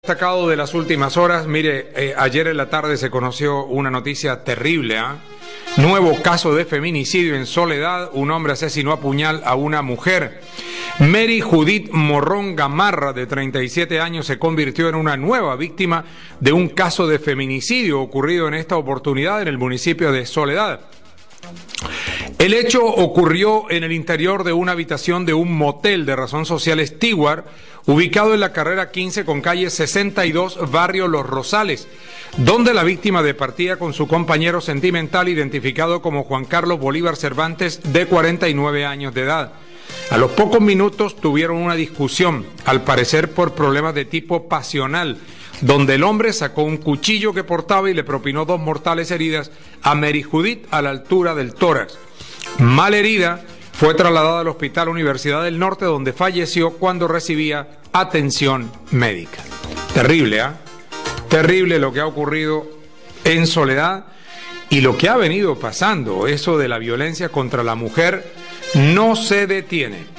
Destacado de las últimas horas, mire, ayer en la tarde se conoció una noticia terrible, Nuevo caso de feminicidio en Soledad, un hombre asesinó a puñal a una mujer. Mary Judith Morrón Gamarra, de 37 años, se convirtió en una nueva víctima de un caso de feminicidio ocurrido en esta oportunidad en el municipio de Soledad. El hecho ocurrió en el interior de una habitación de un motel de razón social Stewart, ubicado en la carrera 15 con calle 62, barrio Los Rosales, donde la víctima departía con su compañero sentimental identificado como Juan Carlos Bolívar Cervantes, de 49 años de edad. A los pocos minutos tuvieron una discusión, al parecer por problemas de tipo pasional, donde el hombre sacó un cuchillo que portaba y le propinó 2 mortales heridas a Mary Judith a la altura del tórax. Mal herida, fue trasladada al Hospital Universidad del Norte, donde falleció cuando recibía atención médica. Terrible, Terrible lo que ha ocurrido en Soledad y lo que ha venido pasando. Eso de la violencia contra la mujer no se detiene.